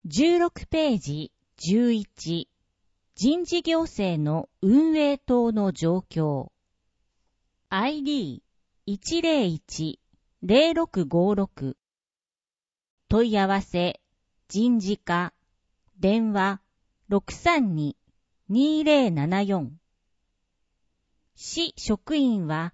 16ページ11人事行政の運営等の状況 ID101-0656 問い合わせ人事課電話 632-2074 市職員は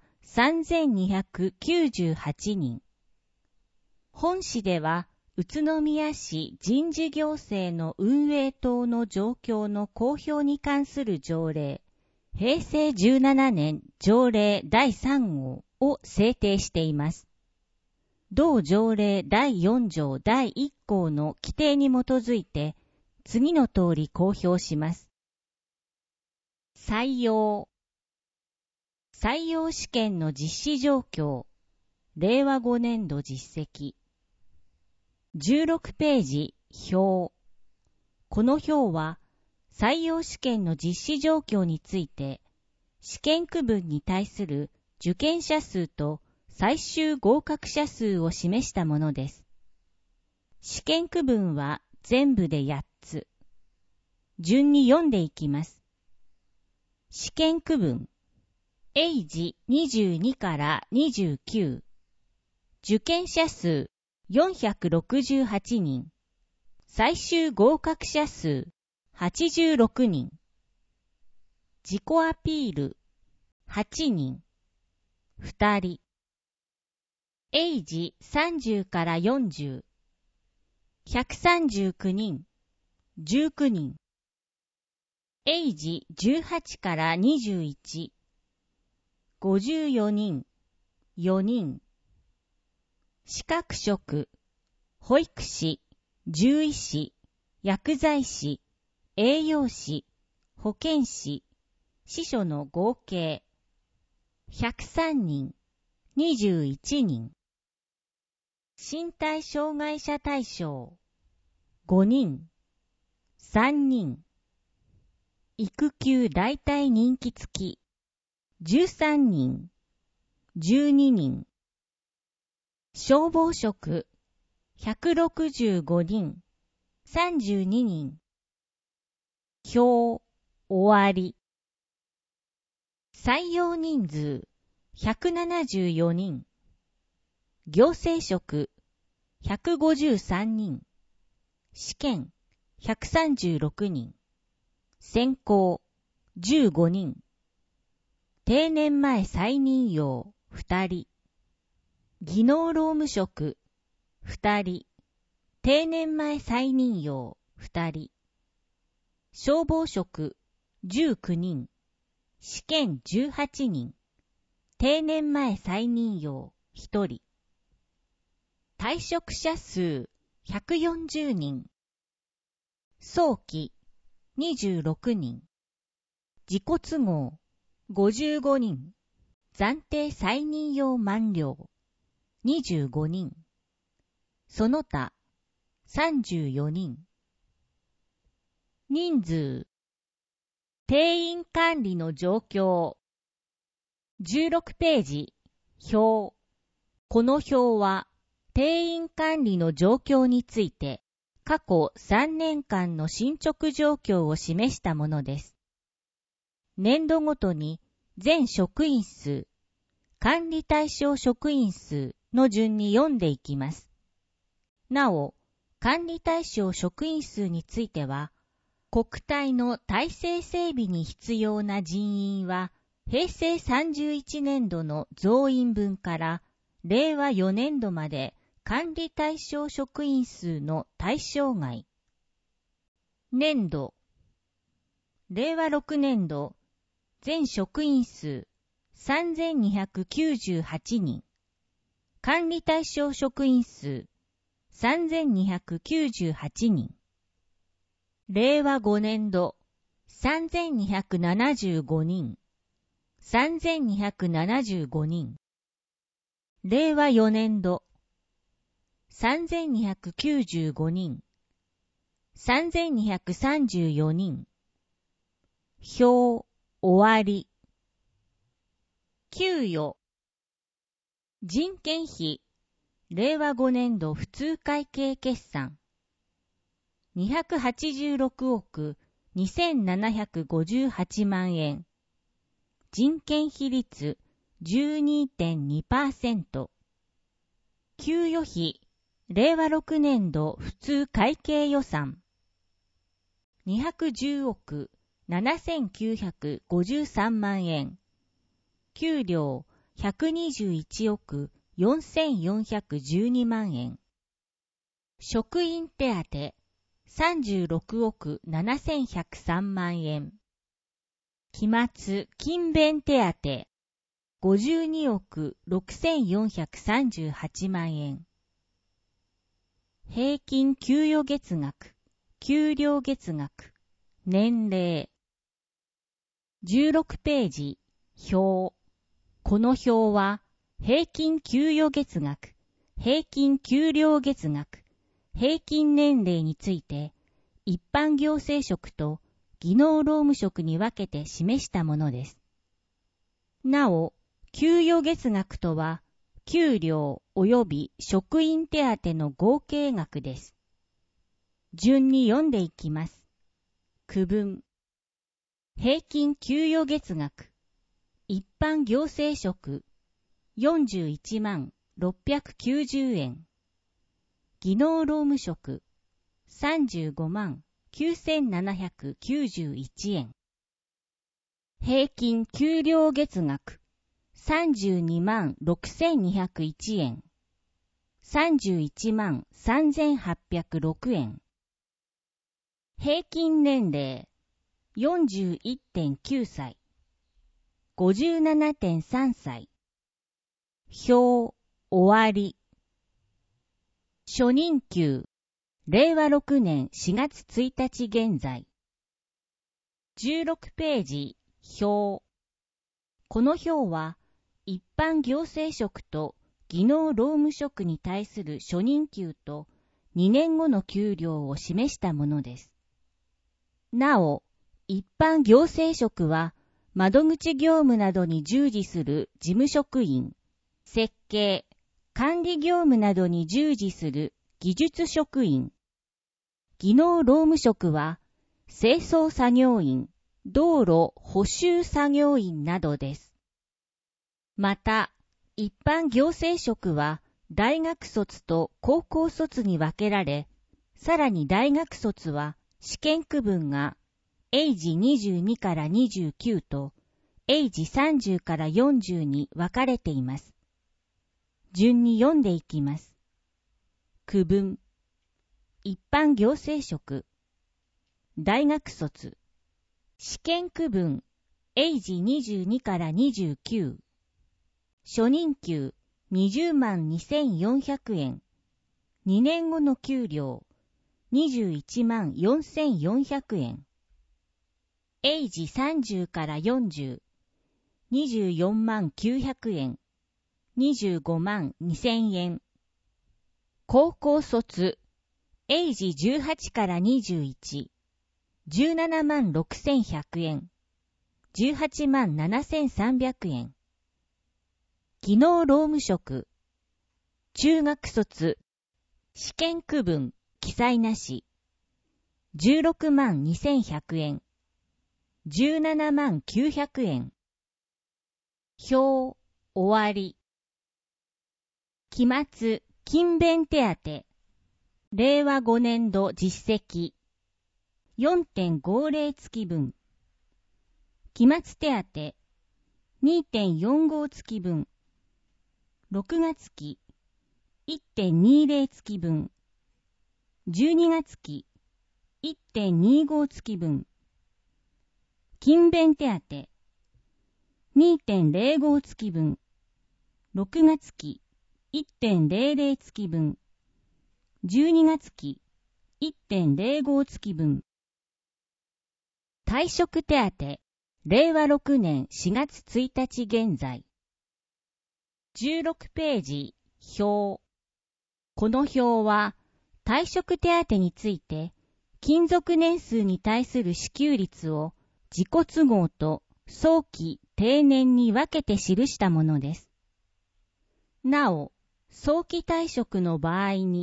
3298人本市では宇都宮市人事行政の運営等の状況の公表に関する条例、平成17年条例第3号を制定しています。同条例第4条第1項の規定に基づいて、次の通り公表します。採用試験の実施状況、令和5年度実績。16ページ、表。この表は、採用試験の実施状況について、試験区分に対する受験者数と最終合格者数を示したものです。試験区分は全部で8つ。順に読んでいきます。試験区分。英字22から29。受験者数468人。最終合格者数86人。自己アピール8人。2人。英字30から40。139人。19人。英字18から21。54人。4人。資格職、保育士、獣医師、薬剤師、栄養士、保健師、司書の合計、103人、21人。身体障害者対象、5人、3人。育休代替任期付き、13人、12人。消防職、165人、32人。表、終わり。採用人数、174人。行政職、153人。試験、136人。選考、15人。定年前再任用、2人。技能労務職、2人。定年前再任用、2人。消防職、19人。試験18人。定年前再任用、1人。退職者数、140人。早期、26人。自己都合、55人。暫定再任用満了。25人。その他、34人。人数。定員管理の状況。16ページ。表。この表は、定員管理の状況について、過去3年間の進捗状況を示したものです。年度ごとに、全職員数、管理対象職員数の順に読んでいきます。なお、管理対象職員数については、国体の体制整備に必要な人員は、平成31年度の増員分から令和4年度まで管理対象職員数の対象外。年度。令和6年度、全職員数3298人。管理対象職員数3298人。令和5年度3275人。3275人。令和4年度3295人。3234人。表、終わり。給与。人件費。令和5年度普通会計決算。 286億2758万円。人件費率 12.2%。給与費、令和6年度普通会計予算。210億7953万円。給料121億4412万円。職員手当36億7103万円。期末勤勉手当52億6438万円。平均給与月額、給料月額、年齢。16ページ、表。この表は、平均給与月額、平均給料月額、平均年齢について、一般行政職と技能労務職に分けて示したものです。なお、給与月額とは、給料及び職員手当の合計額です。順に読んでいきます。区分。平均給与月額。一般行政職。41万690円。技能労務職。35万9791円。平均給料月額。32万6201円。31万3806円。平均年齢 41.9 歳。57.3 歳。表、終わり。初任給、令和6年4月1日現在。16ページ、表。この表は、一般行政職と技能労務職に対する初任給と2年後の給料を示したものです。なお、一般行政職は、窓口業務などに従事する事務職員、設計、管理業務などに従事する技術職員、技能労務職は、清掃作業員、道路補修作業員などです。また、一般行政職は、大学卒と高校卒に分けられ、さらに大学卒は、試験区分が、英字22から29と、英字30から40に分かれています。順に読んでいきます。区分。一般行政職。大学卒。試験区分。英字22から29。初任給。20万2400円。2年後の給料。21万4400円。英字30から40。24万900円。25万2000円。高校卒。英字18から21。17万6100円。18万7300円。技能労務職。中学卒。試験区分、記載なし。16万2100円。17万900円。表、終わり。期末、勤勉手当。令和5年度実績。4.50 月分。期末手当。2.45 月分。6月期。1.20 月分。12月期。1.25 月分。勤勉手当。2.05 月分。6月期。1.00 月分。12月期。1.05 月分。退職手当。令和6年4月1日現在。16ページ、表。この表は、退職手当について、勤続年数に対する支給率を自己都合と早期、定年に分けて記したものです。なお、早期退職の場合に、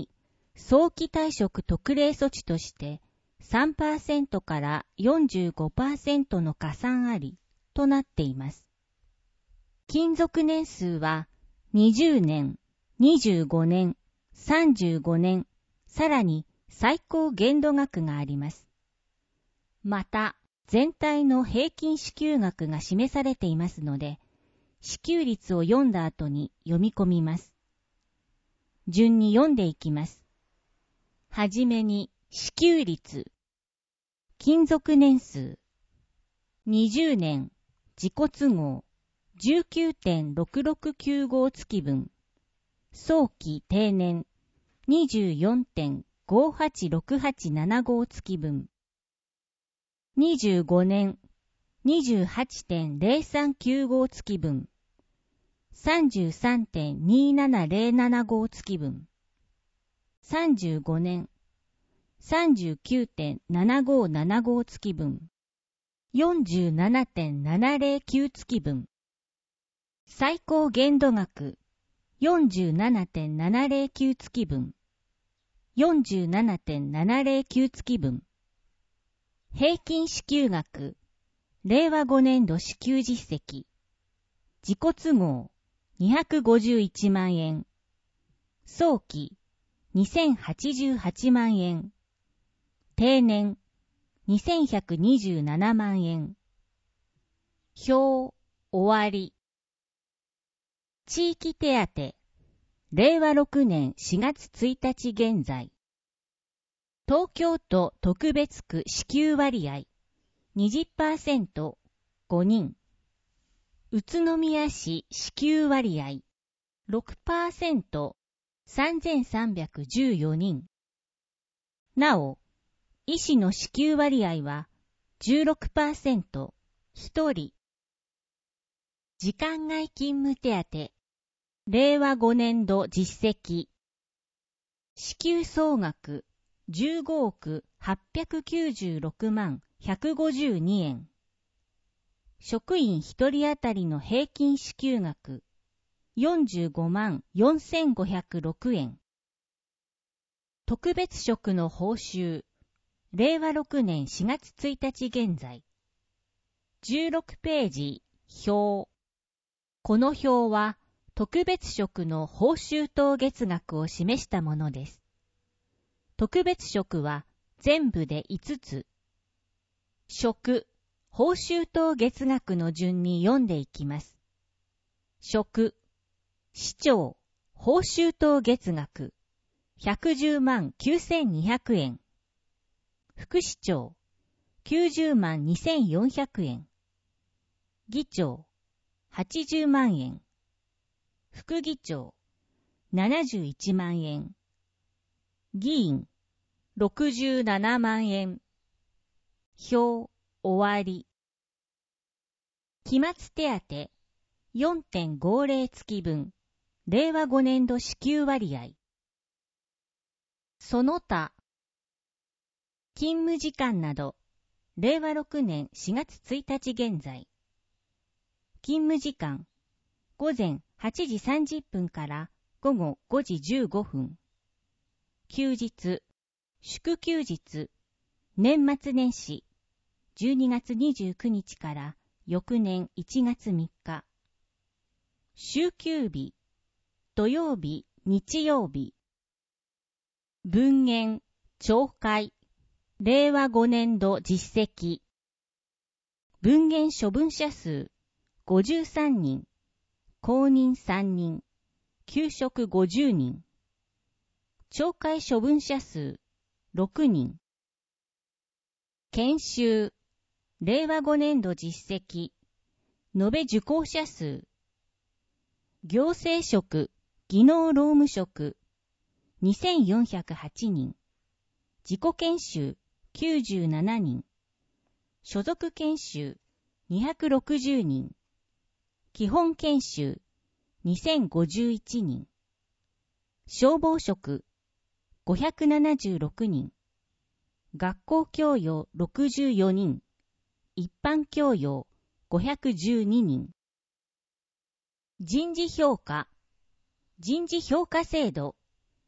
早期退職特例措置として 3% から 45% の加算ありとなっています。勤続年数は20年、25年、35年、さらに最高限度額があります。また、全体の平均支給額が示されていますので、支給率を読んだ後に読み込みます。順に読んでいきます。はじめに、支給率。勤続年数。20年、自己都合。19.6695 月分。早期定年。24.586875 月分。25年。28.0395 月分。33.27075 月分。35年。39.7575 月分。47.709 月分。最高限度額。47.709 月分。47.709 月分。平均支給額。令和5年度支給実績。自己都合。251万円。早期。2088万円。定年。2127万円。表。終わり。地域手当。令和6年4月1日現在。東京都特別区支給割合。20% 5人。宇都宮市支給割合 6% 3314人。なお、医師の支給割合は 16% 1人。時間外勤務手当。令和5年度実績。支給総額15億896万152円。職員1人当たりの平均支給額45万4506円。特別職の報酬。令和6年4月1日現在。16ページ表。この表は特別職の報酬等月額を示したものです。特別職は全部で5つ。職、報酬等月額の順に読んでいきます。職、市長、報酬等月額、110万9200円。副市長、90万2400円。議長、80万円。副議長、71万円。議員、67万円。表、終わり。期末手当 4.50 月分。令和5年度支給割合。その他。勤務時間など。令和6年4月1日現在。勤務時間。午前8時30分から午後5時15分。休日。祝休日。年末年始。12月29日から翌年1月3日。週休日。土曜日、日曜日。分限、懲戒。令和5年度実績。分限処分者数53人。公認3人。休職50人。懲戒処分者数6人。研修。令和5年度実績。延べ受講者数。行政職、技能労務職。2408人。自己研修97人。所属研修260人。基本研修2051人。消防職576人。学校教養64人。一般教養512人。人事評価。人事評価制度。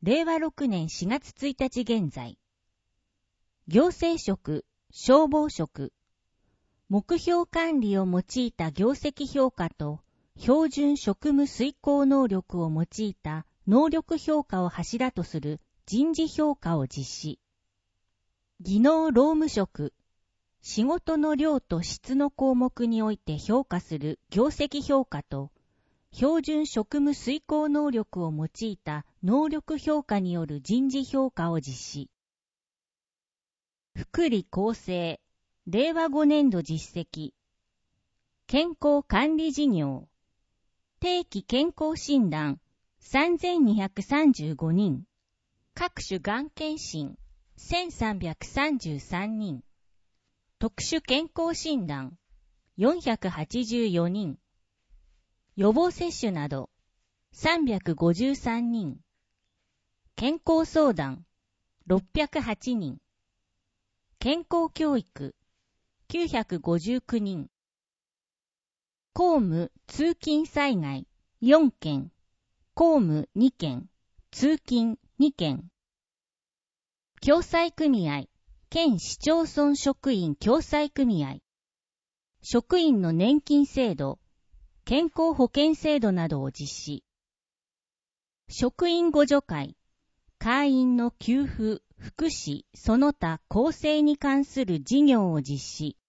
令和6年4月1日現在。行政職、消防職、目標管理を用いた業績評価と標準職務遂行能力を用いた能力評価を柱とする人事評価を実施。技能労務職、仕事の量と質の項目において評価する業績評価と標準職務遂行能力を用いた能力評価による人事評価を実施。福利厚生、令和5年度実績。健康管理事業。定期健康診断3235人。各種がん検診1333人。特殊健康診断484人。予防接種など353人。健康相談608人。健康教育959人。公務通勤災害4件。公務2件。通勤2件。共済組合県市町村職員共済組合。職員の年金制度、健康保険制度などを実施。職員互助会、会員の給付、福祉、その他公正に関する事業を実施。